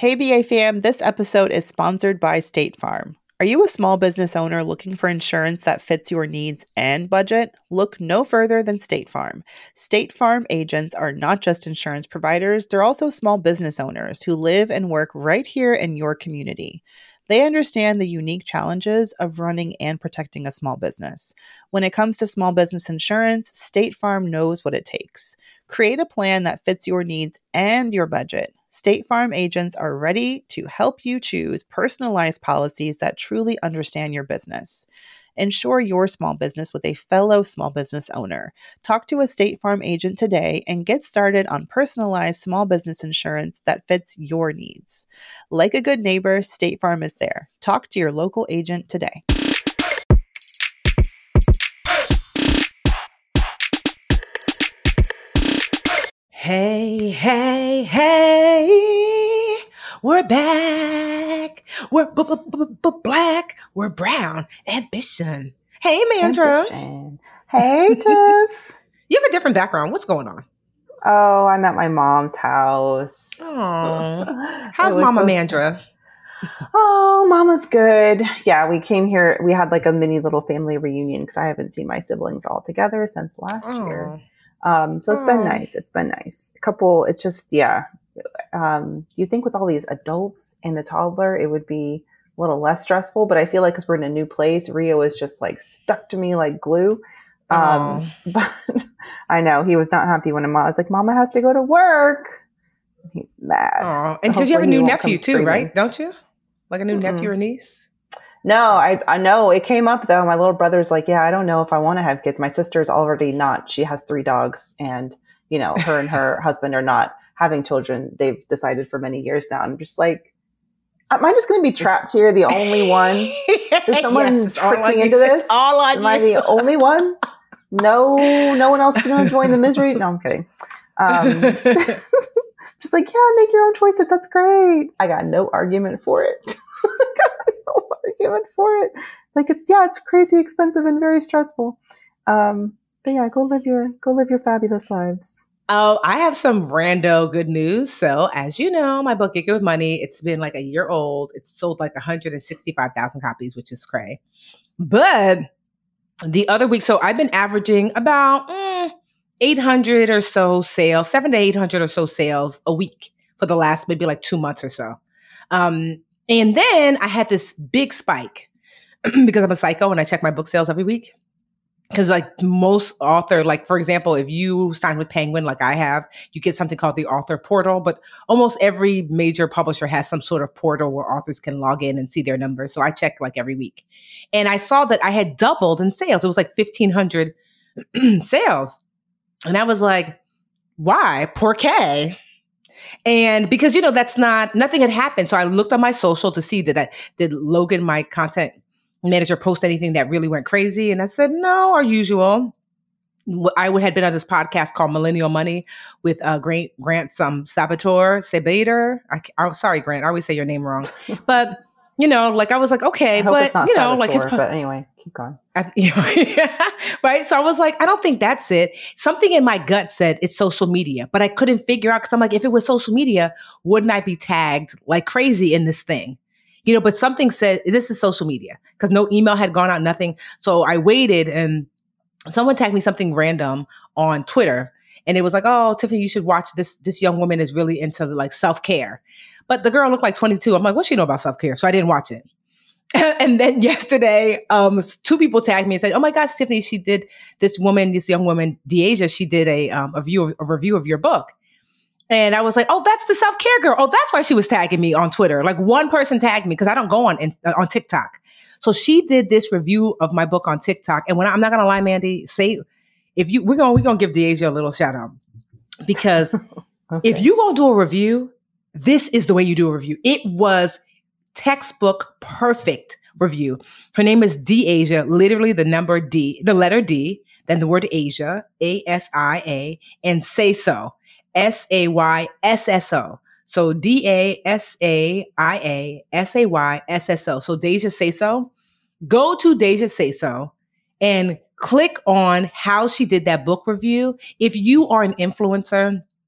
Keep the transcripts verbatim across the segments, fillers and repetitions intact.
Hey, B A fam, this episode is sponsored by State Farm. Are you a small business owner looking for insurance that fits your needs and budget? Look no further than State Farm. State Farm agents are not just insurance providers, they're also small business owners who live and work right here in your community. They understand the unique challenges of running and protecting a small business. When it comes to small business insurance, State Farm knows what it takes. Create a plan that fits your needs and your budget. State Farm agents are ready to help you choose personalized policies that truly understand your business. Insure your small business with a fellow small business owner. Talk to a State Farm agent today and get started on personalized small business insurance that fits your needs. Like a good neighbor, State Farm is there. Talk to your local agent today. Hey, hey, hey, we're back. We're b- b- b- b- black. We're brown. Ambition. Hey, Mandra. Ambition. Hey, Tiff. You have a different background. What's going on? Oh, I'm at my mom's house. Oh, how's Mama Mandra? To... Oh, Mama's good. Yeah, we came here. We had like a mini little family reunion because I haven't seen my siblings all together since last Oh. year. Um, so it's Oh. been nice. It's been nice. A couple, it's just, yeah. Um, you think with all these adults and a toddler, it would be a little less stressful, but I feel like because we're in a new place, Rio is just like stuck to me like glue. Um, but I know he was not happy when I was like, Mama has to go to work. He's mad. Oh, So and because you have a hopefully he new won't nephew come too, screaming. right? Don't you? Like a new Mm-mm. nephew or niece? No, I I know it came up though. My little brother's like, yeah, I don't know if I want to have kids. My sister's already not. She has three dogs, and you know, her and her husband are not having children. They've decided for many years now. I'm just like, am I just going to be trapped here, the only one? Is someone Yes, it's all tricked on me you. into this? It's all on Am I you. the only one? No, no one else is going to join the misery. No, I'm kidding. Um, just like, yeah, make your own choices. That's great. I got no argument for it. I got no argument for it. Like it's yeah, it's crazy expensive and very stressful. Um, but yeah, go live your go live your fabulous lives. Oh, I have some rando good news. So, as you know, my book, Get Good with Money, it's been like a year old. It's sold like one hundred sixty-five thousand copies, which is cray. But the other week, so I've been averaging about mm, eight hundred or so sales, seven to eight hundred or so sales a week for the last maybe like two months or so. Um, and then I had this big spike because I'm a psycho and I check my book sales every week. Because like most author, like for example, if you sign with Penguin, like I have, you get something called the author portal. But almost every major publisher has some sort of portal where authors can log in and see their numbers. So I checked like every week. And I saw that I had doubled in sales. It was like fifteen hundred sales. And I was like, why? Por qué? And because, you know, that's not, nothing had happened. So I looked on my social to see that, that did Logan, my content manager, post anything that really went crazy. And I said, no, our usual. I would had been on this podcast called Millennial Money with uh, Grant, Grant some Sabator, Sabater. I, I'm sorry, Grant, I always say your name wrong. But, you know, like I was like, okay, I hope but, it's not you know, Saboteur, like his. but anyway, keep going. I, you know, right. So I was like, I don't think that's it. Something in my gut said it's social media, but I couldn't figure out because I'm like, if it was social media, wouldn't I be tagged like crazy in this thing? You know, but something said this is social media because no email had gone out, nothing. So I waited and someone tagged me something random on Twitter. And it was like, oh, Tiffany, you should watch this. This young woman is really into like self-care. But the girl looked like twenty-two. I'm like, what she know about self-care? So I didn't watch it. And then yesterday, um, two people tagged me and said, oh my gosh, Tiffany, she did this woman, this young woman, Deasia, she did a, um, a, view of, a review of your book. And I was like, oh, that's the self-care girl. Oh, that's why she was tagging me on Twitter. Like one person tagged me because I don't go on in, uh, on TikTok. So she did this review of my book on TikTok. And when I, I'm not going to lie, Mandy, say, if you, we're going, we're going to give Deasia a little shout out because Okay. if you going to do a review, this is the way you do a review. It was textbook perfect review. Her name is Deasia, literally the number D, the letter D, then the word Asia, A S I A, and say so, S A Y S S O. So D A S A I A S A Y S S O. So Deasia Say So. Go to Deasia Say So and click on how she did that book review. If you are an influencer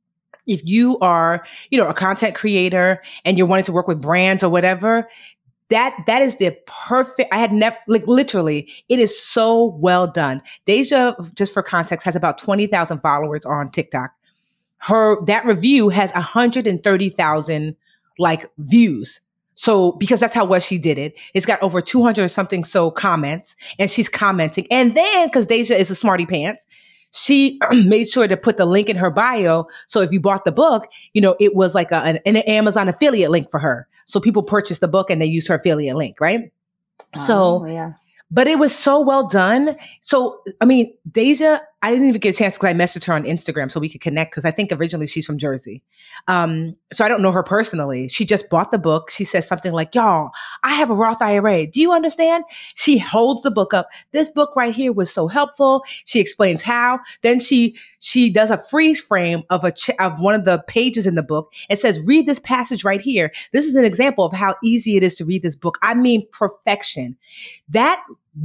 if you are, you know, a content creator and you're wanting to work with brands or whatever, that, that is the perfect, I had never, like literally, it is so well done. Deja, just for context, has about twenty thousand followers on TikTok. Her, that review has one hundred thirty thousand like views. So, because that's how well she did it, it's got over two hundred or something so comments, and she's commenting. And then, because Deja is a smarty pants, she made sure to put the link in her bio. So if you bought the book, you know, it was like a, an, an Amazon affiliate link for her. So people purchased the book and they use her affiliate link, right? Oh, So, yeah. But it was so well done. So, I mean, Deja, I didn't even get a chance because I messaged her on Instagram so we could connect because I think originally she's from Jersey. Um, so I don't know her personally. She just bought the book. She says something like, y'all, I have a Roth I R A. Do you understand? She holds the book up. This book right here was so helpful. She explains how. Then she she does a freeze frame of a ch- of one of the pages in the book and says, read this passage right here. This is an example of how easy it is to read this book. I mean, perfection. That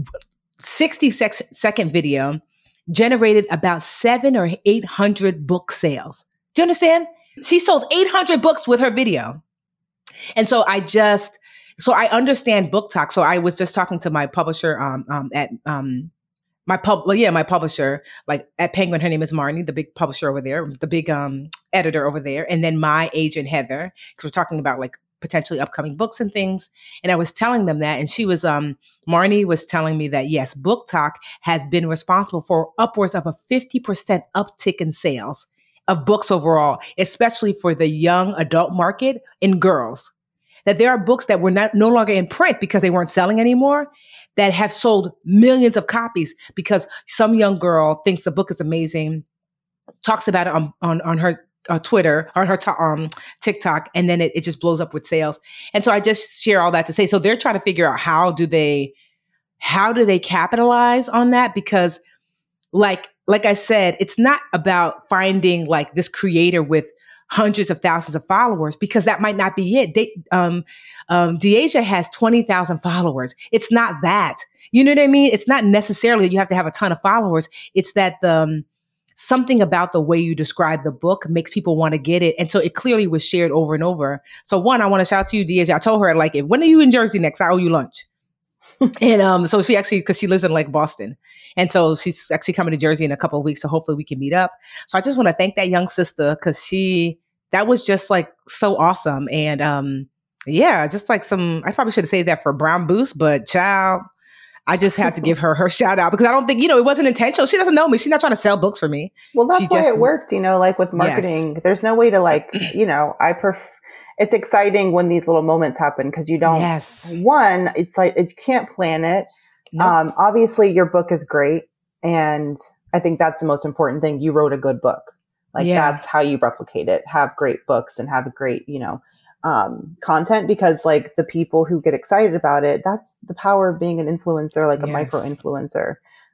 sixty second video generated about seven or eight hundred book sales. Do you understand? She sold eight hundred books with her video. And so I just, so I understand book talk. So I was just talking to my publisher um, um, at um, my pub, well, yeah, my publisher, like at Penguin. Her name is Marnie, the big publisher over there, the big um, editor over there. And then my agent, Heather, because we're talking about like potentially upcoming books and things. And I was telling them that, and she was, um, Marnie was telling me that yes, Book Talk has been responsible for upwards of a fifty percent uptick in sales of books overall, especially for the young adult market in girls. That there are books that were not no longer in print because they weren't selling anymore that have sold millions of copies because some young girl thinks the book is amazing, talks about it on, on, on her Uh, Twitter or her t- um, TikTok, and then it, it just blows up with sales. And so I just share all that to say, so they're trying to figure out how do they, how do they capitalize on that? Because like, like I said, it's not about finding like this creator with hundreds of thousands of followers, because that might not be it. They, um, um, Deja has twenty thousand followers. It's not that, you know what I mean? It's not necessarily that you have to have a ton of followers. It's that the, um, something about the way you describe the book makes people want to get it. And so it clearly was shared over and over. So one, I want to shout out to you, Deja. I told her, like, if, when are you in Jersey next? I owe you lunch. And um, so she actually, because she lives in like Boston. And so she's actually coming to Jersey in a couple of weeks. So hopefully we can meet up. So I just want to thank that young sister because she, that was just like so awesome. And um, yeah, just like some, I probably should have saved that for Brown Boost, but child, I just had to give her her shout out because I don't think, you know, it wasn't intentional. She doesn't know me. She's not trying to sell books for me. Well, that's she why just, it worked, you know, like with marketing, yes. There's no way to like, you know, I prefer, it's exciting when these little moments happen because you don't, yes. one, it's like, you can't plan it. Nope. Um, obviously your book is great. And I think that's the most important thing. You wrote a good book. Like yeah. That's how you replicate it. Have great books and have a great, you know, um, content, because like the people who get excited about it, that's the power of being an influencer, like a yes. micro influencer.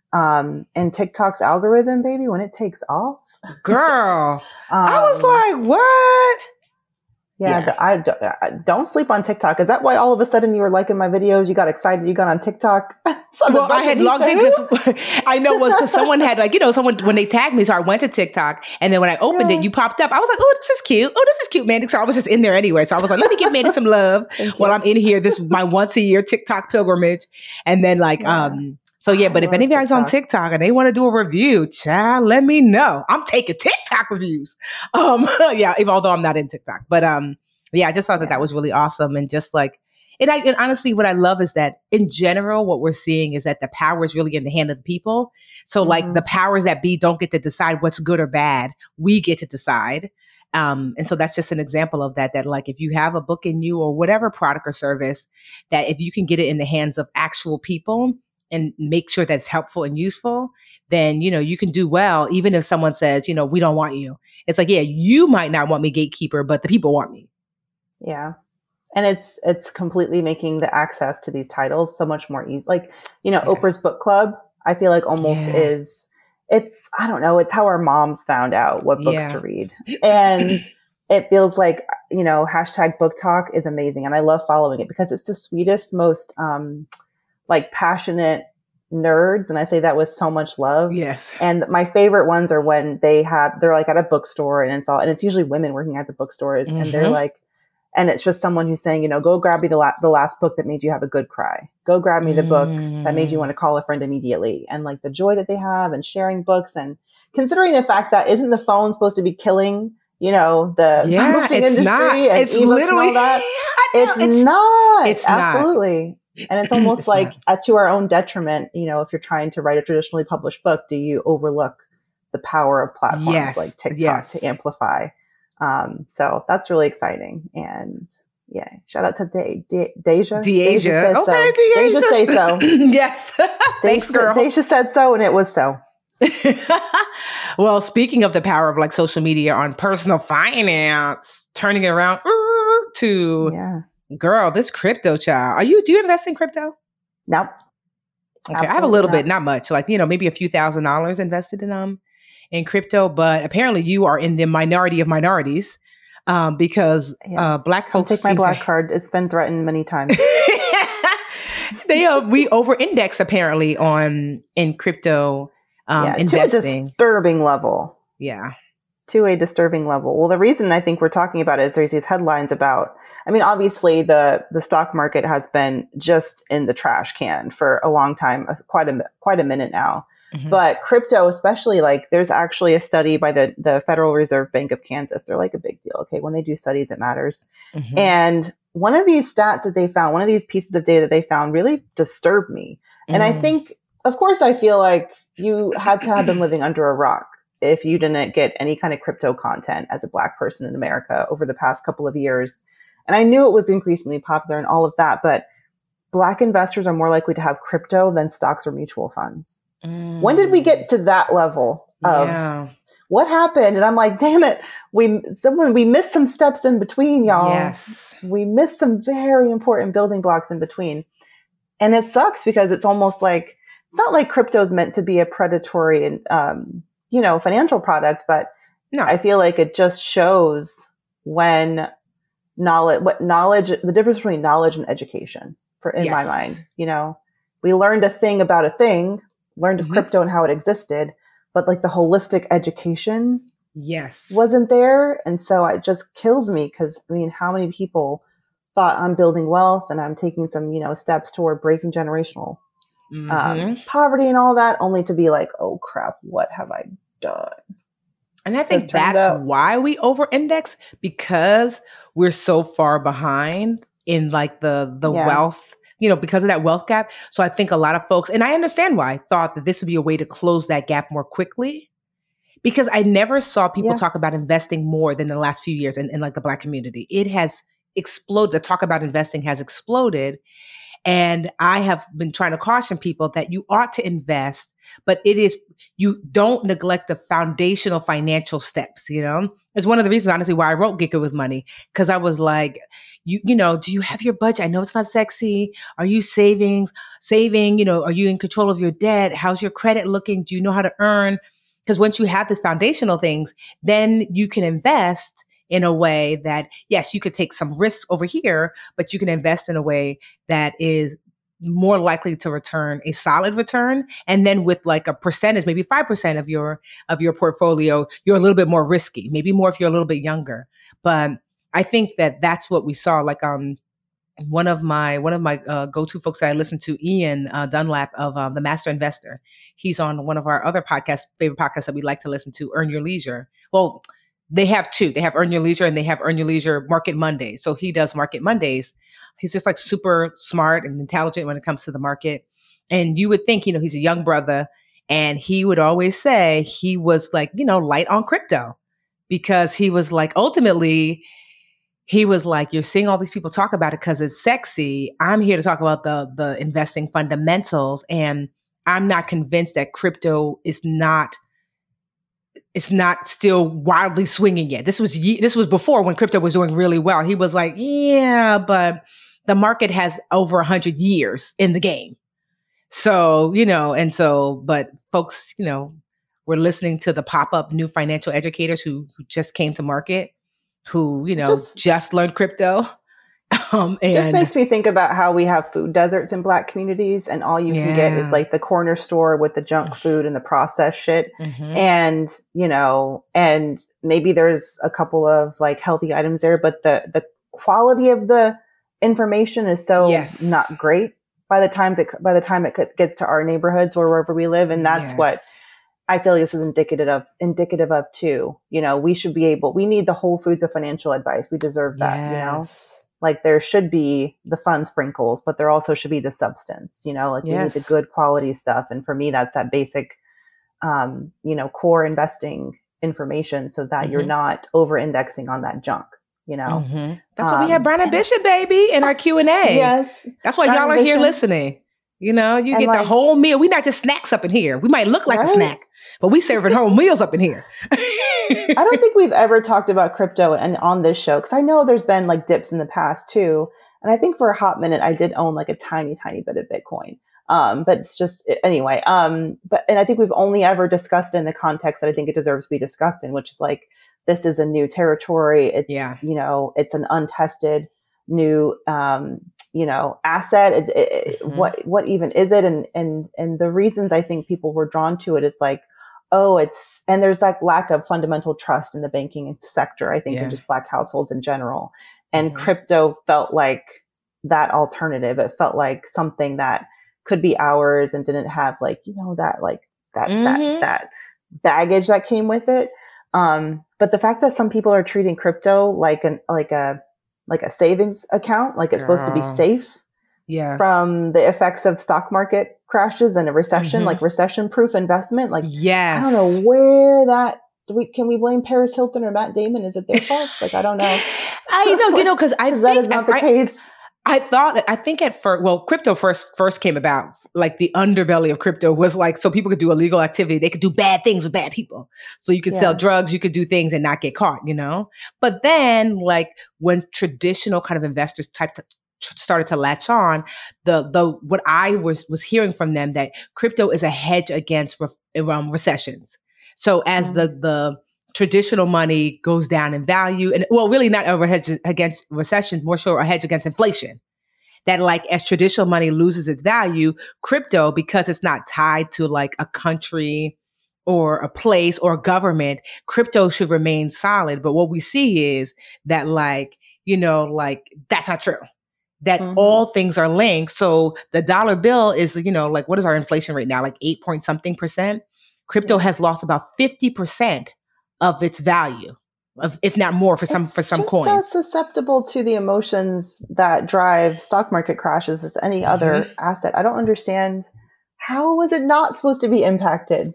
Um, and TikTok's algorithm, baby, when it takes off, girl, um, I was like, what? Yeah, yeah. The, I, don't, I don't sleep on TikTok. Is that why all of a sudden you were liking my videos? You got excited. You got on TikTok. Well, I had logged in because I know it was because someone had like, you know, someone, when they tagged me, so I went to TikTok, and then when I opened yeah. it, you popped up. I was like, oh, this is cute. Oh, this is cute, Mandy. So I was just in there anyway. So I was like, let me give Mandy some love while I'm in here. This is my once a year TikTok pilgrimage. And then like, yeah. um, so yeah, but I if anybody's TikTok. on TikTok and they want to do a review, child, let me know. I'm taking TikTok reviews. Um, yeah, even although I'm not in TikTok, but um, yeah, I just thought that yeah. that was really awesome. And just like, and I, and honestly, what I love is that in general, what we're seeing is that the power is really in the hand of the people. So mm-hmm. like the powers that be don't get to decide what's good or bad. We get to decide. Um, and so that's just an example of that, that like, if you have a book in you or whatever product or service, that if you can get it in the hands of actual people and make sure that's helpful and useful, then, you know, you can do well. Even if someone says, you know, we don't want you. It's like, yeah, you might not want me gatekeeper, but the people want me. Yeah. And it's, it's completely making the access to these titles so much more easy. Like, you know, yeah. Oprah's book club, I feel like almost yeah. is, it's, I don't know, it's how our moms found out what books yeah. to read. And it feels like, you know, hashtag book talk is amazing. And I love following it because it's the sweetest, most, um, like passionate nerds, and I say that with so much love. Yes. And my favorite ones are when they have, they're like at a bookstore, and it's all, and it's usually women working at the bookstores, mm-hmm. and they're like, and it's just someone who's saying, you know, go grab me the, la- the last book that made you have a good cry. Go grab me the mm. book that made you want to call a friend immediately. And like the joy that they have and sharing books, and considering the fact that isn't the phone supposed to be killing, you know, the yeah, publishing it's industry not. and it's literally, and all that? Know, it's, it's not. It's absolutely. Not. And it's almost it's like not. uh, to our own detriment, you know, if you're trying to write a traditionally published book, do you overlook the power of platforms yes. like TikTok yes. to amplify? Um, so that's really exciting. And yeah, shout out to De- De- Deja. Deja. says okay, so. Deja say so. yes. Thanks, Deja, girl. Deja said so, and it was so. Well, speaking of the power of like social media on personal finance, turning it around to yeah. girl, this crypto child. Are you, do you invest in crypto? Nope. Okay. Absolutely I have a little not. bit, not much, like, you know, maybe a few thousand dollars invested in, um, in crypto, but apparently you are in the minority of minorities, um, because, yeah. uh, black folks I'll take my black to- card. It's been threatened many times. they, uh, we over index apparently on, in crypto, um, yeah, investing. To a disturbing level. Yeah. To a disturbing level. Well, the reason I think we're talking about it is there's these headlines about, I mean, obviously the, the stock market has been just in the trash can for a long time, quite a, quite a minute now. Mm-hmm. But crypto, especially, like there's actually a study by the, the Federal Reserve Bank of Kansas. They're like a big deal. Okay. When they do studies, it matters. Mm-hmm. And one of these stats that they found, one of these pieces of data they found really disturbed me. Mm-hmm. And I think, of course, I feel like you had to have been living under a rock if you didn't get any kind of crypto content as a Black person in America over the past couple of years. And I knew it was increasingly popular and all of that, but Black investors are more likely to have crypto than stocks or mutual funds. Mm. When did we get to that level of yeah. what happened? And I'm like, damn it, we someone we missed some steps in between, y'all. Yes. We missed some very important building blocks in between. And it sucks because it's almost like, it's not like crypto is meant to be a predatory, um, you know, financial product, but no. I feel like it just shows when knowledge, what knowledge, the difference between knowledge and education for, in yes. my mind, you know, we learned a thing about a thing, learned of mm-hmm. crypto and how it existed, but like the holistic education yes, wasn't there. And so it just kills me because, I mean, how many people thought I'm building wealth and I'm taking some, you know, steps toward breaking generational mm-hmm. um, poverty and all that, only to be like, oh crap, what have I done? And I think that's out- why we over-index, because we're so far behind in like the the yeah. wealth, you know, because of that wealth gap. So I think a lot of folks, and I understand why, thought that this would be a way to close that gap more quickly, because I never saw people yeah. talk about investing more than the last few years in, in like the Black community. It has exploded. The talk about investing has exploded. And I have been trying to caution people that you ought to invest, but it is, you don't neglect the foundational financial steps, you know? It's one of the reasons, honestly, why I wrote Get Good with Money, because I was like, you you know, do you have your budget? I know it's not sexy. Are you savings, saving, you know, are you in control of your debt? How's your credit looking? Do you know how to earn? Because once you have this foundational things, then you can invest in a way that, yes, you could take some risks over here, but you can invest in a way that is more likely to return a solid return. And then with like a percentage, maybe five percent of your, of your portfolio, you're a little bit more risky, maybe more if you're a little bit younger. But I think that that's what we saw. Like, um, one of my, one of my uh, go-to folks that I listen to, Ian uh, Dunlap of um, The Master Investor. He's on one of our other podcasts, favorite podcasts that we like to listen to, Earn Your Leisure. Well, they have two. They have Earn Your Leisure and they have Earn Your Leisure Market Mondays. So he does Market Mondays. He's just like super smart and intelligent when it comes to the market. And you would think, you know, he's a young brother, and he would always say he was like, you know, light on crypto, because he was like, ultimately, he was like, you're seeing all these people talk about it because it's sexy. I'm here to talk about the, the investing fundamentals. And I'm not convinced that crypto is not It's not still wildly swinging yet. This was this was before, when crypto was doing really well. He was like, yeah, but the market has over one hundred years in the game. So, you know, and so, but folks, you know, we're listening to the pop-up new financial educators who, who just came to market, who, you know, just, just learned crypto. Um, and just makes me think about how we have food deserts in Black communities, and all you yeah. can get is like the corner store with the junk food and the processed shit. Mm-hmm. And, you know, and maybe there's a couple of like healthy items there, but the, the quality of the information is so yes. not great by the times it, by the time it gets to our neighborhoods or wherever we live. And that's yes. what I feel like this is indicative of, indicative of too. You know, we should be able, we need the whole foods of financial advice. We deserve that, yes. you know? Like there should be the fun sprinkles, but there also should be the substance, you know, like yes. we need the good quality stuff. And for me, that's that basic, um, you know, core investing information so that mm-hmm. you're not over indexing on that junk, you know. Mm-hmm. That's um, why we have Brown and Bishop, baby, in our Q and A. Yes. That's why Brown y'all are here listening. You know, you and get like, the whole meal. We're not just snacks up in here. We might look like right? a snack, but we serving whole meals up in here. I don't think we've ever talked about crypto and on this show, because I know there's been like dips in the past too. And I think for a hot minute, I did own like a tiny, tiny bit of Bitcoin. Um, but it's just, anyway, um, but, and I think we've only ever discussed it in the context that I think it deserves to be discussed in, which is like, this is a new territory. It's, yeah. you know, it's an untested new, um, you know, asset. It, it, mm-hmm. What, what even is it? And, and, and the reasons I think people were drawn to it is like, oh, it's, and there's like lack of fundamental trust in the banking sector, I think, yeah. in just Black households in general. And mm-hmm. crypto felt like that alternative. It felt like something that could be ours and didn't have like, you know, that, like that, mm-hmm. that, that baggage that came with it. Um, but the fact that some people are treating crypto like an, like a, like a savings account, like it's Girl. supposed to be safe yeah. from the effects of stock market crashes and a recession, mm-hmm. like recession proof investment. Like, yes. I don't know where that, do we, can we blame Paris Hilton or Matt Damon? Is it their fault? Like, I don't know. I know, you know, cause I think that is not the I, case. I thought that, I think at first, well, crypto first, first came about, like the underbelly of crypto was like, so people could do illegal activity. They could do bad things with bad people. So you could yeah. sell drugs, you could do things and not get caught, you know? But then like when traditional kind of investors type to, started to latch on, the, the, what I was, was hearing from them that crypto is a hedge against re- um, recessions. So as mm-hmm. the, the, traditional money goes down in value, and well, really not a hedge against recession, more so a hedge against inflation. That like as traditional money loses its value, crypto, because it's not tied to like a country or a place or a government, crypto should remain solid. But what we see is that like, you know, like that's not true. That mm-hmm. all things are linked. So the dollar bill is, you know, like what is our inflation rate now? Like eight point something percent. Crypto yeah. has lost about fifty percent of its value, of if not more for some it's for some just coins. As susceptible to the emotions that drive stock market crashes as any mm-hmm. other asset. I don't understand, how was it not supposed to be impacted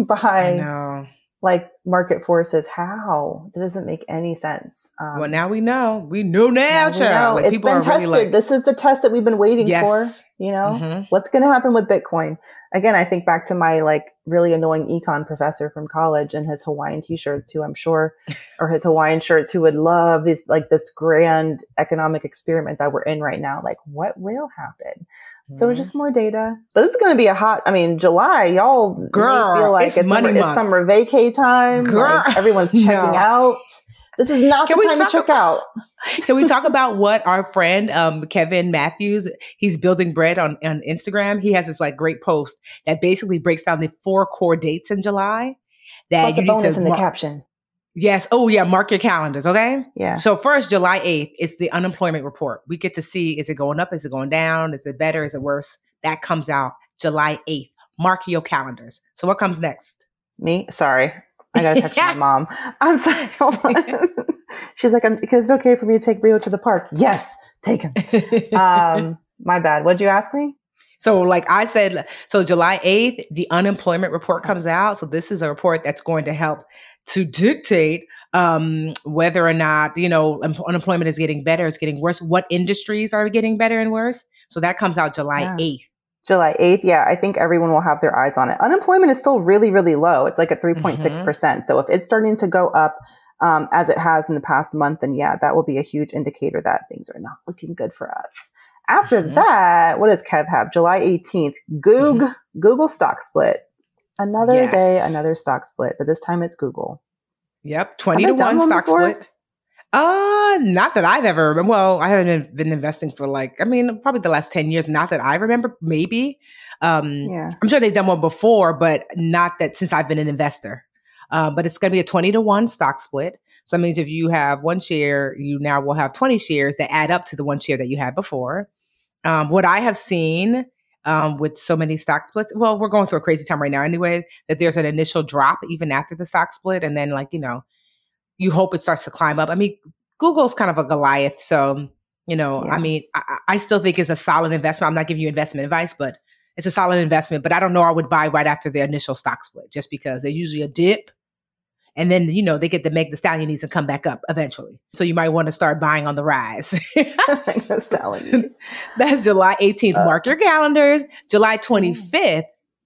by like market forces? How? It doesn't make any sense. Um, well, now we know. We know now, now we know. Like, it's people been are tested. really like, this is the test that we've been waiting yes. for. You know, mm-hmm. what's going to happen with Bitcoin? Again, I think back to my like really annoying econ professor from college and his Hawaiian t-shirts, who I'm sure, or his Hawaiian shirts, who would love this, like this grand economic experiment that we're in right now. Like, what will happen? Mm-hmm. So just more data. But this is going to be a hot, I mean, July, y'all Girl, feel like it's, it's, money summer, month. it's summer vacay time. Girl. Like, everyone's checking no. out. This is not Can the time to check about, out. Can we talk about what our friend um, Kevin Matthews, he's building bread on, on Instagram. He has this like great post that basically breaks down the four core dates in July. That Plus you a need bonus to in the mar- caption. Yes. Oh yeah. Mark your calendars. Okay. Yeah. So first, July eighth is the unemployment report. We get to see, is it going up? Is it going down? Is it better? Is it worse? That comes out July eighth. Mark your calendars. So what comes next? Me? Sorry. I got to text my mom. I'm sorry. Hold on. She's like, I'm, is it okay for me to take Rio to the park? Yes, take him. um, my bad. What'd you ask me? So like I said, so July eighth, the unemployment report comes out. So this is a report that's going to help to dictate um, whether or not, you know, um, unemployment is getting better, it's getting worse. What industries are getting better and worse? So that comes out July eighth. July eighth. Yeah, I think everyone will have their eyes on it. Unemployment is still really, really low. It's like at three point six percent. Mm-hmm. So if it's starting to go up um, as it has in the past month, then yeah, that will be a huge indicator that things are not looking good for us. After mm-hmm. that, what does Kev have? July eighteenth, Goog, mm-hmm. Google stock split. Another yes. day, another stock split, but this time it's Google. Yep, twenty to one stock before? split. Uh, not that I've ever remember. Well, I haven't been investing for like, I mean, probably the last ten years. Not that I remember, maybe. Um, Yeah. I'm sure they've done one before, but not that since I've been an investor. Um, but it's going to be a twenty to one stock split. So that means if you have one share, you now will have twenty shares that add up to the one share that you had before. Um, what I have seen um, with so many stock splits, well, we're going through a crazy time right now anyway, that there's an initial drop even after the stock split. And then like, you know, you hope it starts to climb up. I mean, Google's kind of a Goliath. So, you know, Yeah. I mean, I, I still think it's a solid investment. I'm not giving you investment advice, but it's a solid investment. But I don't know I would buy right after the initial stock split just because there's usually a dip. And then, you know, they get to make the stallionies and come back up eventually. So you might want to start buying on the rise. The stallionies. That's July eighteenth. Uh, Mark your calendars. July twenty-fifth,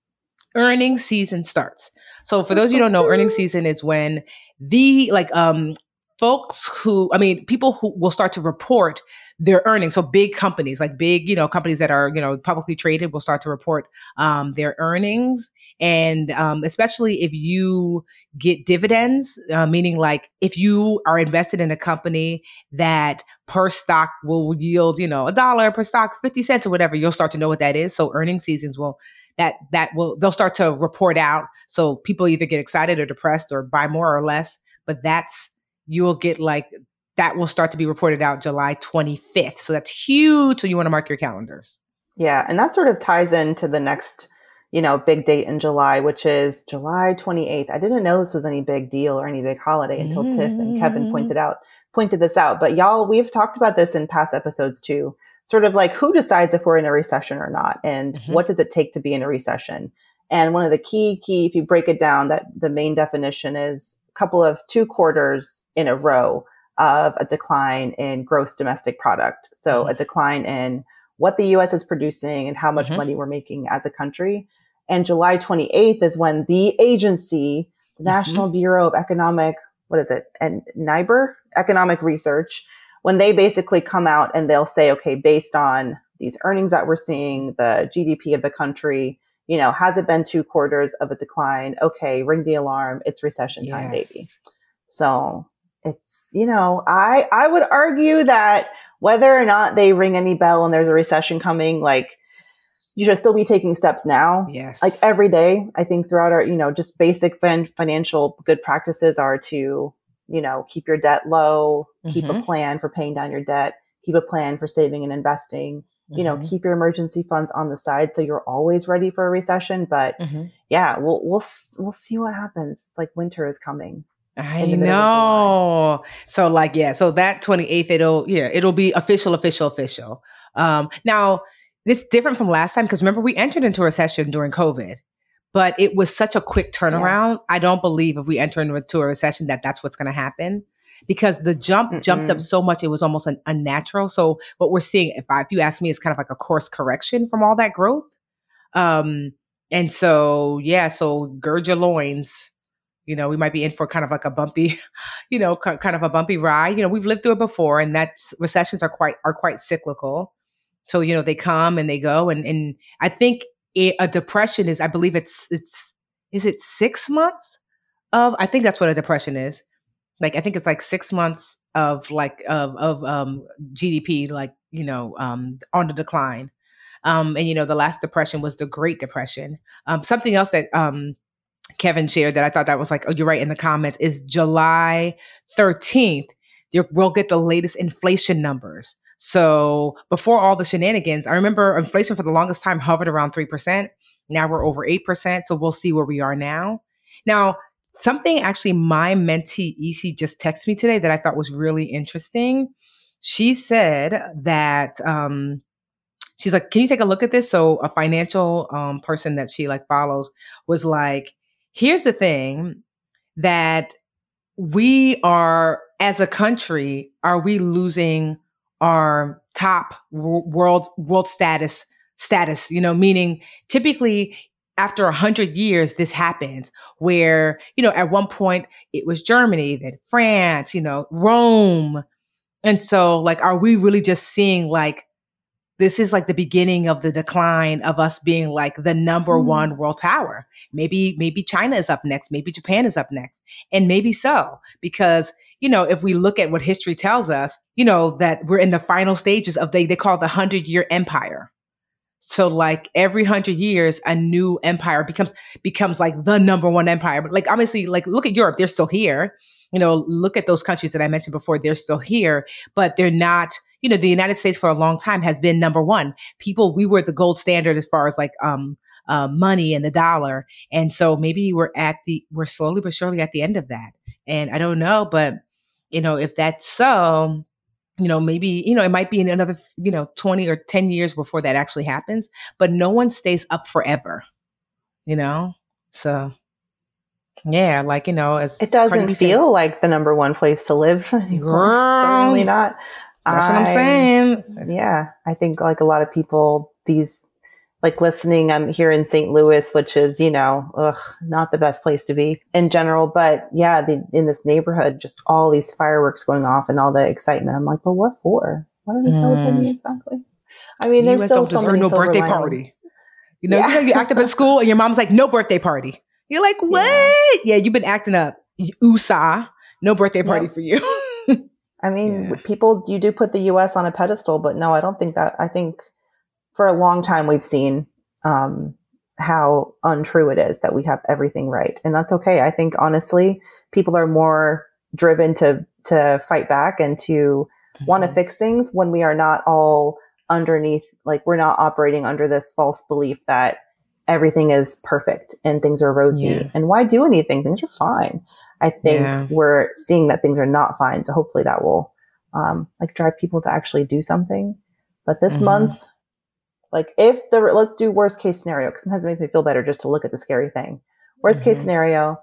earnings season starts. So for those of you who don't know, earnings season is when the like um folks who, I mean, people who will start to report their earnings. So big companies, like big, you know, companies that are, you know, publicly traded will start to report um, their earnings. And um, especially if you get dividends, uh, meaning like if you are invested in a company that per stock will yield, you know, a dollar per stock, fifty cents or whatever, you'll start to know what that is. So earnings seasons will, that, that will, they'll start to report out. So people either get excited or depressed or buy more or less, but that's, you will get like, that will start to be reported out July twenty-fifth. So that's huge. So you want to mark your calendars. Yeah. And that sort of ties into the next, you know, big date in July, which is July twenty-eighth. I didn't know this was any big deal or any big holiday until mm. Tiff and Kevin pointed out, pointed this out. But y'all, we've talked about this in past episodes too. Sort of like who decides if we're in a recession or not, and mm-hmm. what does it take to be in a recession? And one of the key, key, if you break it down, that the main definition is a couple of two quarters in a row of a decline in gross domestic product. So mm-hmm. a decline in what the U S is producing and how much mm-hmm. money we're making as a country. And July twenty-eighth is when the agency, the National mm-hmm. Bureau of Economic, what is it? And N I B R, Economic Research, when they basically come out and they'll say, okay, based on these earnings that we're seeing, the G D P of the country, you know, has it been two quarters of a decline? Okay, ring the alarm. It's recession yes. time, baby. So it's, you know, I, I would argue that whether or not they ring any bell and there's a recession coming, like you should still be taking steps now. Yes. Like every day, I think throughout our, you know, just basic fin- financial good practices are to, you know, keep your debt low, mm-hmm. keep a plan for paying down your debt, keep a plan for saving and investing. You know, mm-hmm. keep your emergency funds on the side so you're always ready for a recession. But mm-hmm. yeah, we'll we'll we'll see what happens. It's like winter is coming. I know. So like yeah, so that twenty-eighth, it'll yeah, it'll be official, official, official. Um, now it's different from last time because remember we entered into a recession during COVID, but it was such a quick turnaround. Yeah. I don't believe if we enter into a recession that that's what's going to happen. Because the jump Mm-mm. jumped up so much, it was almost an, unnatural. So what we're seeing, if, I, if you ask me, is kind of like a course correction from all that growth. Um, and so, yeah, so gird your loins. You know, we might be in for kind of like a bumpy, you know, c- kind of a bumpy ride. You know, we've lived through it before, and that's recessions are quite are quite cyclical. So you know, they come and they go, and and I think it, a depression is, I believe it's it's is it six months of I think that's what a depression is. Like, I think it's like six months of like, of, of, um, G D P, like, you know, um, on the decline. Um, and, you know, the last depression was the Great Depression. Um, something else that, um, Kevin shared that I thought that was like, oh, you're right in the comments is July thirteenth. We'll get the latest inflation numbers. So before all the shenanigans, I remember inflation for the longest time hovered around three percent. Now we're over eight percent. So we'll see where we are now. Now, something actually my mentee E C just texted me today that I thought was really interesting. She said that, um, she's like, can you take a look at this? So a financial um, person that she like follows was like, here's the thing that we are, as a country, are we losing our top world, world status, status, you know, meaning typically after a hundred years, this happens where, you know, at one point it was Germany, then France, you know, Rome. And so like, are we really just seeing like this is like the beginning of the decline of us being like the number Mm. one world power. Maybe, maybe China is up next. Maybe Japan is up next. And maybe so, because, you know, if we look at what history tells us, you know, that we're in the final stages of they, they call it the hundred year empire. So like every hundred years, a new empire becomes, becomes like the number one empire. But like, obviously, like look at Europe, they're still here. You know, look at those countries that I mentioned before, they're still here, but they're not, you know, the United States for a long time has been number one. People, we were the gold standard as far as like, um, uh, money and the dollar. And so maybe we're at the, we're slowly but surely at the end of that. And I don't know, but you know, if that's so, you know, maybe, you know, it might be in another, you know, twenty or ten years before that actually happens, but no one stays up forever, you know? So yeah, like, you know, as It doesn't Cardi B feel says, like the number one place to live anymore. Girl, Certainly not. that's what I'm I- saying. Yeah, I think like a lot of people, these like listening, I'm here in Saint Louis, which is, you know, ugh, not the best place to be in general. But yeah, the, in this neighborhood, just all these fireworks going off and all the excitement. I'm like, but what for? What are we Mm. celebrating exactly? I mean, The there's U S still don't so deserve many no silver birthday linings. party. You know, Yeah. you know, you act up at school and your mom's like, no birthday party. You're like, what? Yeah, you've been acting up. U S A, no birthday party Yep. for you. I mean, Yeah. people, you do put the U S on a pedestal, but no, I don't think that. I think for a long time we've seen um, how untrue it is that we have everything right, and that's okay. I think honestly, people are more driven to to fight back and to want to Mhm. fix things when we are not all underneath, like we're not operating under this false belief that everything is perfect and things are rosy. Yeah. And why do anything? Things are fine. I think Yeah. we're seeing that things are not fine. So hopefully that will um, like drive people to actually do something. But this Mhm. month, like if the, let's do worst case scenario, because sometimes it makes me feel better just to look at the scary thing. Worst case Mhm. scenario,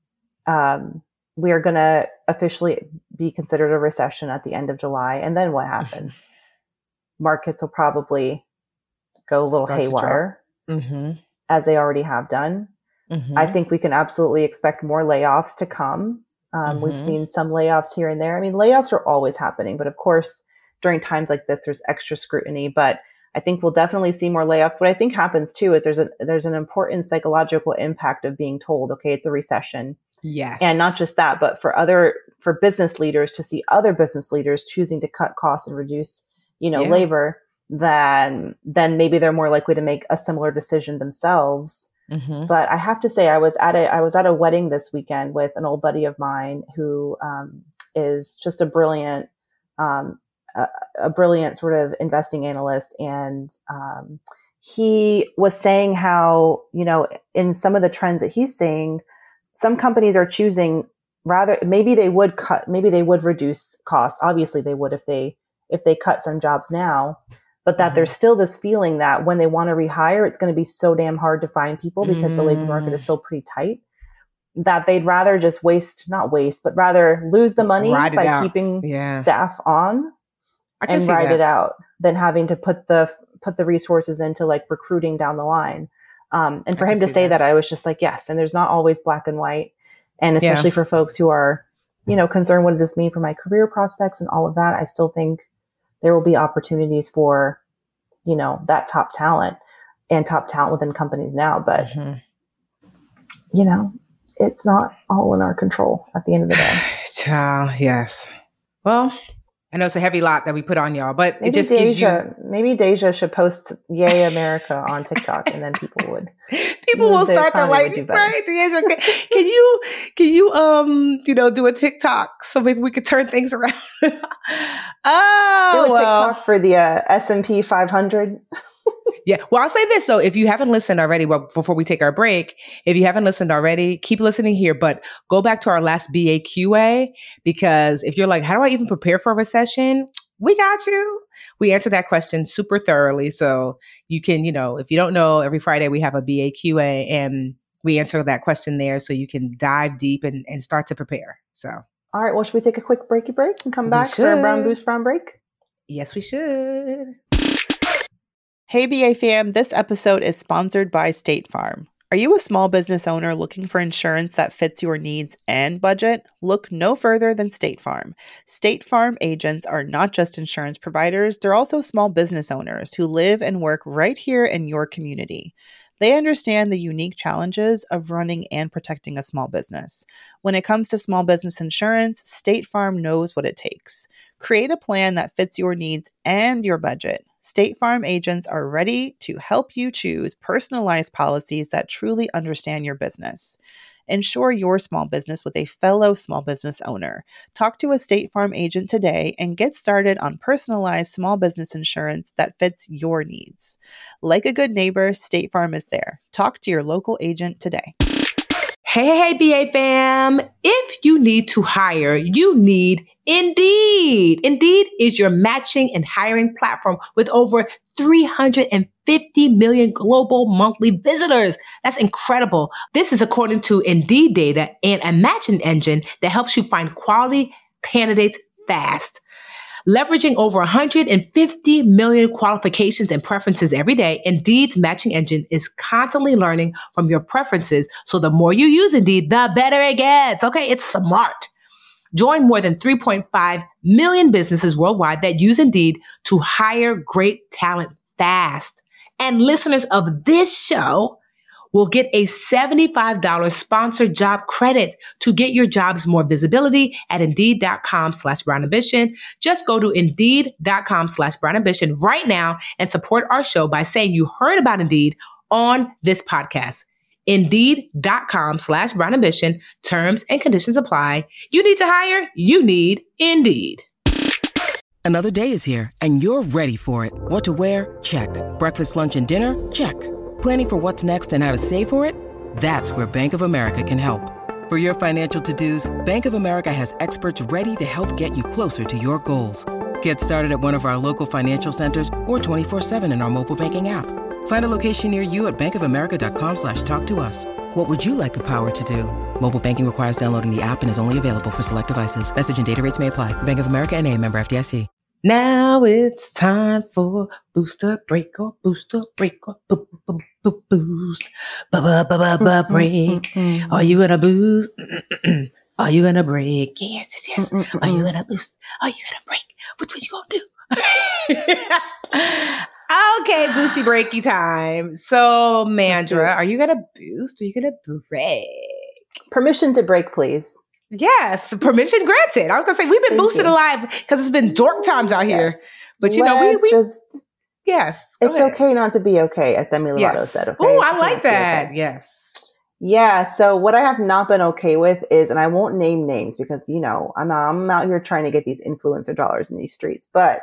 um, we are going to officially be considered a recession at the end of July. And then what happens? Markets will probably go a little Start to drop. haywire, Mhm. as they already have done. Mhm. I think we can absolutely expect more layoffs to come. Um, We've Mhm. seen some layoffs here and there. I mean, layoffs are always happening, but of course, during times like this, there's extra scrutiny. But I think we'll definitely see more layoffs. What I think happens too is there's a there's an important psychological impact of being told, okay, it's a recession, Yes. and not just that, but for other for business leaders to see other business leaders choosing to cut costs and reduce, you know, Yeah. labor, then then maybe they're more likely to make a similar decision themselves. Mhm. But I have to say, I was at a I was at a wedding this weekend with an old buddy of mine who um, is just a brilliant, um, a, a brilliant sort of investing analyst, and um, he was saying how, you know, in some of the trends that he's seeing, some companies are choosing rather maybe they would cut, maybe they would reduce costs. Obviously, they would if they if they cut some jobs now. But that Mhm. there's still this feeling that when they want to rehire, it's going to be so damn hard to find people because the labor market Mm. is still pretty tight, that they'd rather just waste, not waste, but rather lose the money Ride it by out. keeping Yeah. staff on I can and see ride that. it out than having to put the put the resources into like recruiting down the line. Um, and for I him can to see say that. that, I was just like, yes. And there's not always black and white. And especially for folks who are, you know, concerned, what does this mean for my career prospects and all of that? I still think there will be opportunities for, you know, that top talent and top talent within companies now. But, Mhm. you know, it's not all in our control at the end of the day. Child, yes. Well, I know it's a heavy lot that we put on y'all, but Maybe it just gives you Deja, maybe Deja should post Yay America on TikTok, and then people would, people will the start to economy like would do me, better. right? The Asian- Can you can you um you know do a TikTok so maybe we could turn things around? Oh, do a well. TikTok for the uh, S and P five hundred. Yeah. Well, I'll say this. So if you haven't listened already, well, before we take our break, if you haven't listened already, keep listening here, but go back to our last B A Q A, because if you're like, how do I even prepare for a recession? We got you. We answer that question super thoroughly. So you can, you know, if you don't know, every Friday we have a B A Q A and we answer that question there so you can dive deep and, and start to prepare. So, All right. Well, should we take a quick breaky break and come We back for a brown should. boost brown break? yes, we should. Hey, B A fam, this episode is sponsored by State Farm. Are you a small business owner looking for insurance that fits your needs and budget? Look no further than State Farm. State Farm agents are not just insurance providers, they're also small business owners who live and work right here in your community. They understand the unique challenges of running and protecting a small business. When it comes to small business insurance, State Farm knows what it takes. Create a plan that fits your needs and your budget. State Farm agents are ready to help you choose personalized policies that truly understand your business. Insure your small business with a fellow small business owner. Talk to a State Farm agent today and get started on personalized small business insurance that fits your needs. Like a good neighbor, State Farm is there. Talk to your local agent today. Hey, hey, hey, B A fam. If you need to hire, you need Indeed. Indeed is your matching and hiring platform with over three hundred fifty million global monthly visitors. That's incredible. This is according to Indeed data and a matching engine that helps you find quality candidates fast. Leveraging over one hundred fifty million qualifications and preferences every day, Indeed's matching engine is constantly learning from your preferences. So the more you use Indeed, the better it gets. Okay, it's smart. Join more than three point five million businesses worldwide that use Indeed to hire great talent fast. And listeners of this show will get a seventy-five dollars sponsored job credit to get your jobs more visibility at Indeed.com slash Brown Ambition. Just go to Indeed.com slash Brown Ambition right now and support our show by saying you heard about Indeed on this podcast. Indeed.com slash Brown Ambition. Terms and conditions apply. You need to hire? You need Indeed. Another day is here and you're ready for it. What to wear? Check. Breakfast, lunch, and dinner? Check. Planning for what's next and how to save for it? That's where Bank of America can help. For your financial to-dos, Bank of America has experts ready to help get you closer to your goals. Get started at one of our local financial centers or twenty-four seven in our mobile banking app. Find a location near you at bankofamerica.com slash talk to us. What would you like the power to do? Mobile banking requires downloading the app and is only available for select devices. Message and data rates may apply. Bank of America N A, member F D I C. Now it's time for Booster Break or Booster Break or boo- boo- boo- Boost. Ba-ba-ba-ba-ba break. Are you gonna boost? Are you gonna break? Yes, yes, yes. Are you gonna boost? Are you gonna break? Which one you gonna do? Okay, boosty breaky time. So, Mandra, are you gonna boost or are you gonna break? Permission to break, please. Yes, permission granted. I was gonna say we've been Thank boosted you. alive because it's been dork times out here. Yes. But you know, we, Let's we just yes, go it's ahead. okay not to be okay, as Demi Lovato Yes. said. Okay. Oh, It's I okay like not to be that. okay. Yes. Yeah. So what I have not been okay with is, and I won't name names because you know I'm I'm out here trying to get these influencer dollars in these streets, but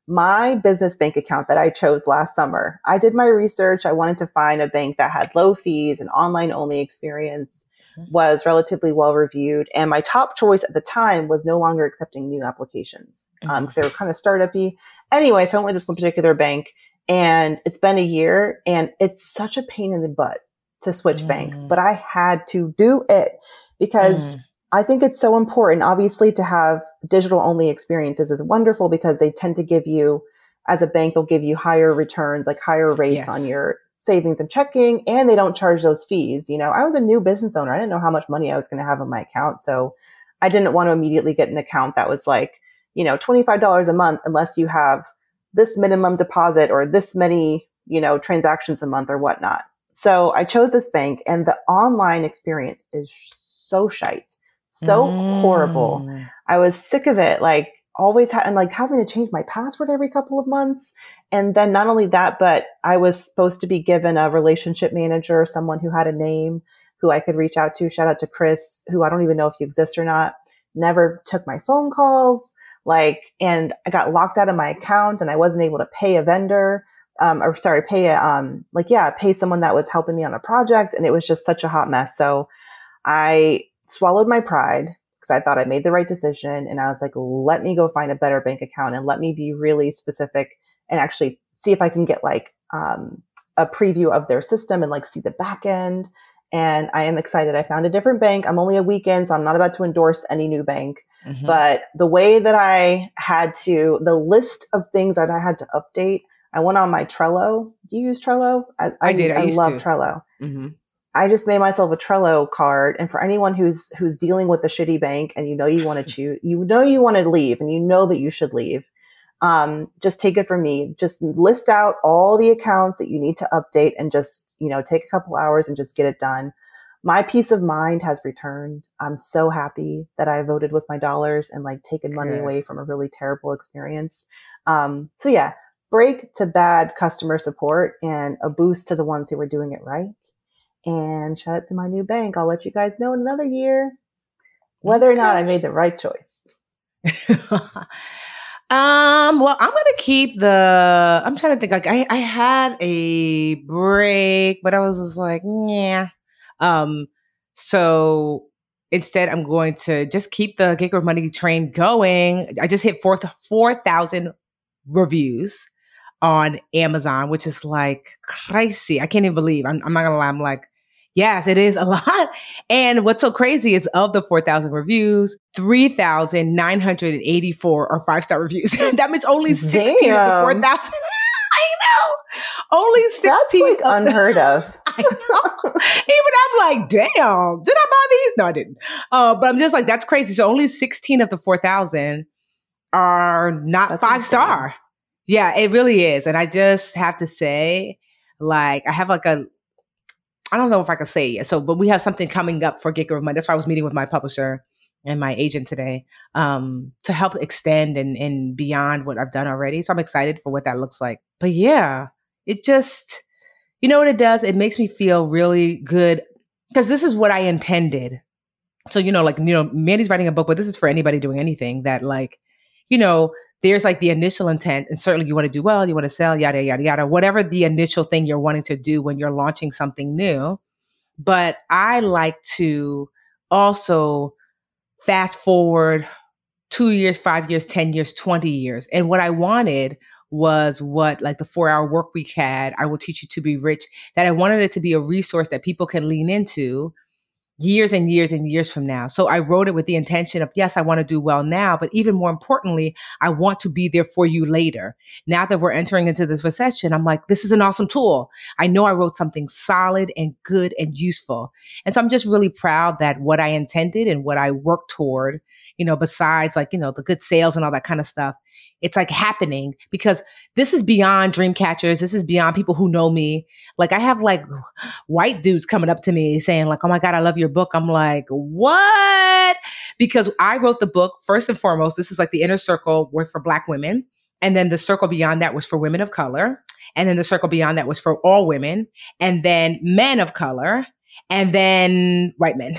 my business bank account that I chose last summer, I did my research. I wanted to find a bank that had low fees, an online only experience, was relatively well reviewed. And my top choice at the time was no longer accepting new applications um, because they were kind of startup-y. Anyway, so I went with this one particular bank and it's been a year and it's such a pain in the butt to switch Mm. banks, but I had to do it because Mm. I think it's so important. Obviously, to have digital only experiences is wonderful because they tend to give you, as a bank, they'll give you higher returns, like higher rates Yes. on your savings and checking, and they don't charge those fees. You know, I was a new business owner. I didn't know how much money I was going to have in my account. So I didn't want to immediately get an account that was like, you know, twenty-five dollars a month unless you have this minimum deposit or this many, you know, transactions a month or whatnot. So I chose this bank and the online experience is so shite. So Mm. horrible. I was sick of it. Like always ha- and like having to change my password every couple of months. And then not only that, but I was supposed to be given a relationship manager, someone who had a name who I could reach out to. Shout out to Chris, who I don't even know if you exist or not. Never took my phone calls. Like, and I got locked out of my account and I wasn't able to pay a vendor. Um, or sorry, pay a, um, like, yeah, pay someone that was helping me on a project. And it was just such a hot mess. So I swallowed my pride because I thought I made the right decision. And I was like, let me go find a better bank account and let me be really specific and actually see if I can get like um, a preview of their system and like see the back end. And I am excited. I found a different bank. I'm only a week in, so I'm not about to endorse any new bank. Mhm. But the way that I had to, the list of things that I had to update, I went on my Trello. Do you use Trello? I, I did. I I used love to. Trello. Mhm. I just made myself a Trello card. And for anyone who's who's dealing with a shitty bank and you know you want to choose, you know you want to leave and you know that you should leave, um, just take it from me. Just list out all the accounts that you need to update and just, you know, take a couple hours and just get it done. My peace of mind has returned. I'm so happy that I voted with my dollars and like taken money Good. away from a really terrible experience. Um, so yeah, break to bad customer support and a boost to the ones who were doing it right. And shout out to my new bank. I'll let you guys know in another year whether or not I made the right choice. um, well, I'm gonna keep the. I'm trying to think. Like, I I had a break, but I was just like, yeah. Um, so instead, I'm going to just keep the Gig with Money train going. I just hit four four thousand reviews on Amazon, which is like crazy. I can't even believe. I'm, I'm not gonna lie. I'm like, yes, it is a lot. And what's so crazy is of the four thousand reviews, three thousand nine hundred eighty-four are five-star reviews. That means only sixteen Damn. of the four thousand. I know. Only sixteen. That's like unheard of. I know. Even I'm like, damn, did I buy these? No, I didn't. Uh, but I'm just like, that's crazy. So only sixteen of the four thousand are not That's five star. insane. Yeah, it really is. And I just have to say, like, I have like a, I don't know if I can say it. So, but we have something coming up for Gig with Money. That's why I was meeting with my publisher and my agent today um, to help extend and, and beyond what I've done already. So I'm excited for what that looks like. But yeah, it just, you know what it does? It makes me feel really good because this is what I intended. So, you know, like, you know, Mandy's writing a book, but this is for anybody doing anything that like, you know, there's like the initial intent, and certainly you want to do well, you want to sell, yada, yada, yada, whatever the initial thing you're wanting to do when you're launching something new. But I like to also fast forward two years, five years, ten years, twenty years. And what I wanted was what like the four hour work week had, I will teach you to be rich, that I wanted it to be a resource that people can lean into years and years and years from now. So I wrote it with the intention of, yes, I want to do well now, but even more importantly, I want to be there for you later. Now that we're entering into this recession, I'm like, this is an awesome tool. I know I wrote something solid and good and useful. And so I'm just really proud that what I intended and what I worked toward, you know, besides like, you know, the good sales and all that kind of stuff, it's like happening because this is beyond dream catchers. This is beyond people who know me. Like I have like white dudes coming up to me saying like, oh my God, I love your book. I'm like, what? Because I wrote the book first and foremost. This is like the inner circle was for Black women. And then the circle beyond that was for women of color. And then the circle beyond that was for all women. And then men of color. And then white men.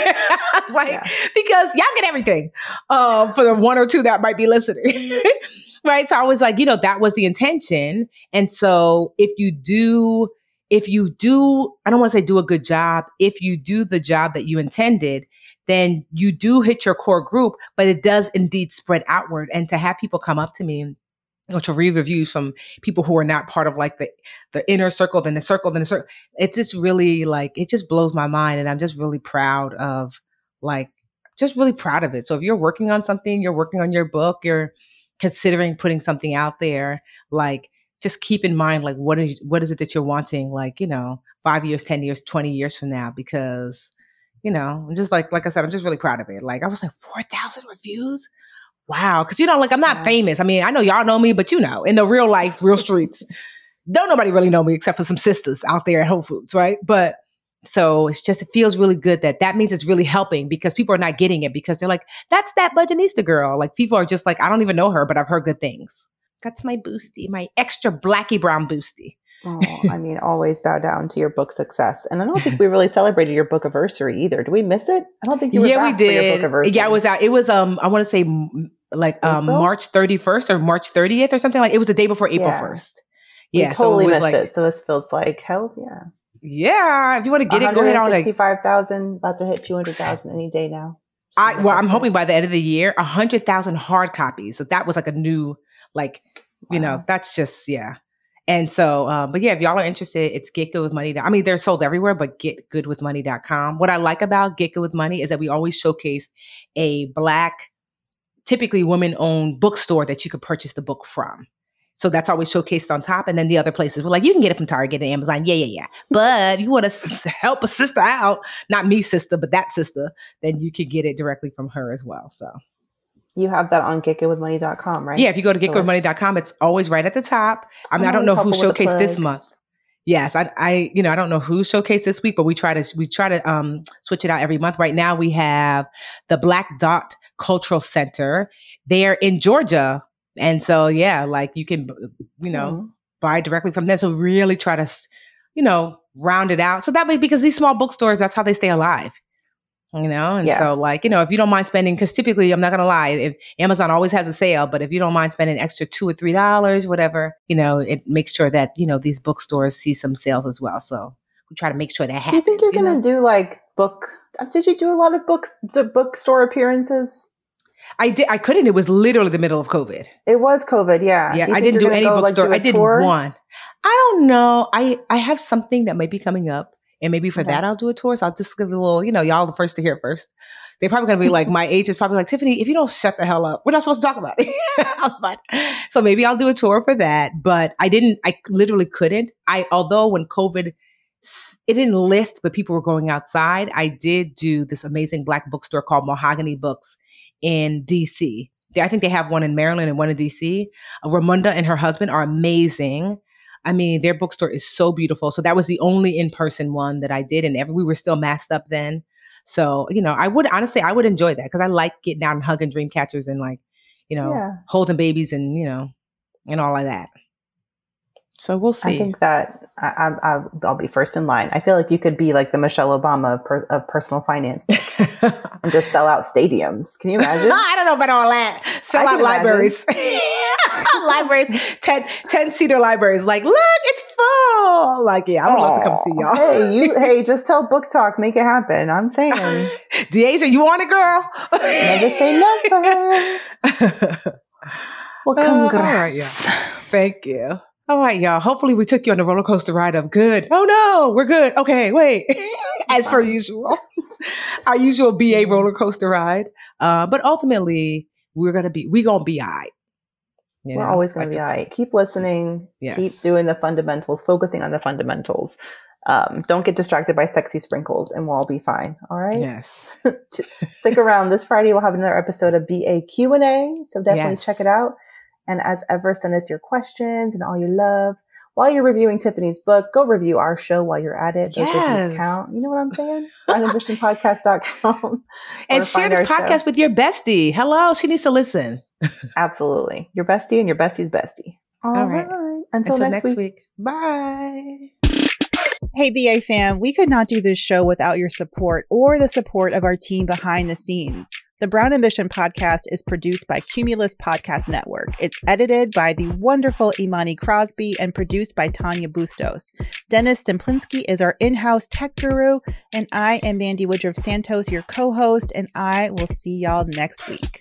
Like, yeah. Because y'all get everything uh, for the one or two that might be listening. Right. So I was like, you know, that was the intention. And so if you do, if you do, I don't want to say do a good job. If you do the job that you intended, then you do hit your core group, but it does indeed spread outward. And to have people come up to me or to read reviews from people who are not part of like the, the inner circle, then the circle, then the circle. It just really like, it just blows my mind. And I'm just really proud of like, just really proud of it. So if you're working on something, you're working on your book, you're considering putting something out there, like just keep in mind, like, what is, what is it that you're wanting? Like, you know, five years, ten years, twenty years from now, because, you know, I'm just like, like I said, I'm just really proud of it. Like I was like four thousand reviews. Wow. Cause you know, like I'm not yeah. famous. I mean, I know y'all know me, but you know, in the real life, real streets, don't nobody really know me except for some sisters out there at Whole Foods. Right. But so it's just, it feels really good that that means it's really helping because people are not getting it because they're like, that's that Budgetnista girl. Like people are just like, I don't even know her, but I've heard good things. That's my boosty, my extra Blackie Brown boosty. Oh, I mean, always bow down to your book success. And I don't think we really celebrated your book anniversary either. Did we miss it? I don't think you were yeah, back we did. for your book anniversary. Yeah, it was out. It was, um, I want to say like um, March thirty-first or March thirtieth or something like it was the day before April yeah. first. Yeah, we totally so it missed like, it. So this feels like, hell's yeah. Yeah, if you want to get it, go ahead on. one hundred sixty-five thousand, about to hit two hundred thousand any day now. I Well, I'm hoping by the end of the year, one hundred thousand hard copies. So that was like a new, like, wow. you know, that's just, yeah. And so, um, but yeah, if y'all are interested, it's get good with money. I mean, they're sold everywhere, but get good with money dot com. What I like about Get Good with Money is that we always showcase a Black, typically women-owned bookstore that you could purchase the book from. So that's always showcased on top. And then the other places were like, you can get it from Target and Amazon. Yeah, yeah, yeah. But if you want to help a sister out, not me sister, but that sister, then you can get it directly from her as well. So you have that on get good with money dot com, right? Yeah, if you go to get good with money dot com, it's always right at the top. I mean, I'm I don't know who showcased this month. Yes, I, I, you know, I don't know who showcased this week, but we try to, we try to um, switch it out every month. Right now, we have the Black Dot Cultural Center. They're in Georgia, and so yeah, like you can, you know, mm-hmm. buy directly from them. So really try to, you know, round it out. So that way, because these small bookstores, that's how they stay alive. You know, and yeah. so like, you know, if you don't mind spending, because typically, I'm not going to lie, if Amazon always has a sale, but if you don't mind spending extra two or three dollars, whatever, you know, it makes sure that, you know, these bookstores see some sales as well. So we try to make sure that happens. Do you think you're you going to do like book? Did you do a lot of books, bookstore appearances? I did. I couldn't. It was literally the middle of COVID. It was COVID. Yeah. Yeah. I didn't do any go, bookstore. Like, do I did tour? one. I don't know. I, I have something that might be coming up. And maybe for okay. that, I'll do a tour. So I'll just give a little, you know, y'all the first to hear it first. They're probably going to be like, my agent's probably like, Tiffany, if you don't shut the hell up, we're not supposed to talk about it. But, so maybe I'll do a tour for that. But I didn't, I literally couldn't. I, although when COVID, it didn't lift, but people were going outside, I did do this amazing Black bookstore called Mahogany Books in D C. I think they have one in Maryland and one in D C. Ramunda and her husband are amazing. I mean, their bookstore is so beautiful. So that was the only in-person one that I did. And every, we were still masked up then. So, you know, I would honestly, I would enjoy that because I like getting out and hugging dream catchers and like, you know, yeah. holding babies and, you know, and all of that. So we'll see. I think that I, I, I'll be first in line. I feel like you could be like the Michelle Obama of, per, of personal finance books and just sell out stadiums. Can you imagine? I don't know about all that. Sell out libraries. libraries, ten, ten-seater libraries. Like, look, it's full. Like, yeah, I would love to come see y'all. Hey, you, hey, just tell Book Talk, make it happen. I'm saying. Deasia, you want it, girl? Never say never. Well, congrats. Uh, all right, yeah. Thank you. All right, y'all. Hopefully we took you on the roller coaster ride of good. Oh, no, we're good. Okay, wait. As per usual. Our usual B A roller coaster ride. Uh, but ultimately, we're going to be, we're going to be all right. You We're know, always going to be all right. Keep listening. Yes. Keep doing the fundamentals, focusing on the fundamentals. Um, don't get distracted by sexy sprinkles and we'll all be fine. All right? Yes. Stick around. This Friday, we'll have another episode of B A Q and A. So definitely yes. check it out. And as ever, send us your questions and all your love. While you're reviewing Tiffany's book, go review our show while you're at it. Those yes. reviews count. You know what I'm saying? find ambition podcast dot com. And share this podcast show. with your bestie. Hello, she needs to listen. Absolutely. Your bestie and your bestie's bestie. All, all right. right. Until, Until next, next week. week. Bye. Hey, B A fam, we could not do this show without your support or the support of our team behind the scenes. The Brown Ambition podcast is produced by Cumulus Podcast Network. It's edited by the wonderful Imani Crosby and produced by Tanya Bustos. Dennis Stemplinsky is our in-house tech guru, and I am Mandy Woodruff Santos, your co-host, and I will see y'all next week.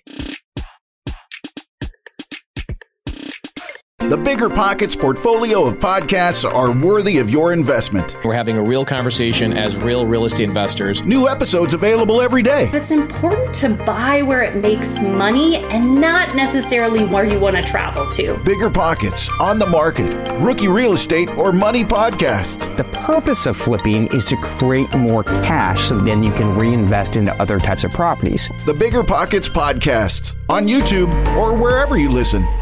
The Bigger Pockets portfolio of podcasts are worthy of your investment. We're having a real conversation as real real estate investors. New episodes available every day. It's important to buy where it makes money and not necessarily where you want to travel to. Bigger Pockets, On the Market, Rookie Real Estate, or Money Podcast. The purpose of flipping is to create more cash so then you can reinvest into other types of properties. The Bigger Pockets Podcast on YouTube or wherever you listen.